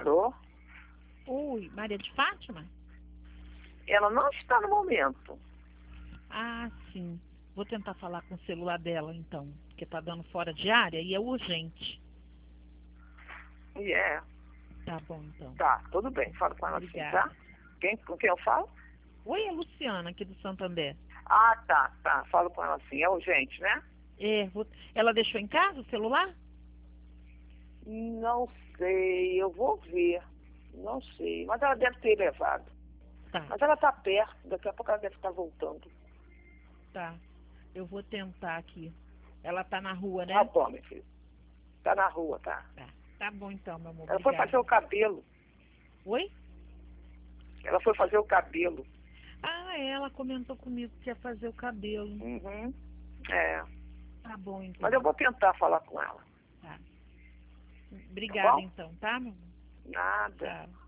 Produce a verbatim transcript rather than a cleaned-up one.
Alô? Oi, Maria de Fátima? Ela não está no momento. Ah, sim. Vou tentar falar com o celular dela, então, porque tá dando fora de área e é urgente. E é. Tá bom, então. Tá, tudo bem. Fala com ela assim, Obrigada. tá? Quem, com quem eu falo? Oi, é a Luciana, aqui do Santander. Ah, tá, tá. Falo com ela assim. É urgente, né? É, vou... Ela deixou em casa o celular? Não sei. Eu vou ver. Não sei. Mas ela deve ter levado. Tá, Mas ela tá perto. Daqui a pouco ela deve estar voltando. tá. Eu vou tentar aqui. Ela tá na rua, né? Tá bom, meu filho. Tá na rua, tá? Tá. Tá bom, então, meu amor. Ela foi Obrigada. fazer o cabelo. Oi? Ela foi fazer o cabelo. Ah, ela comentou comigo que ia fazer o cabelo. Uhum. É. Tá bom, então. Mas eu vou tentar falar com ela. Tá. Tá Obrigada, bom? então, tá, meu amor? Nada. Tchau.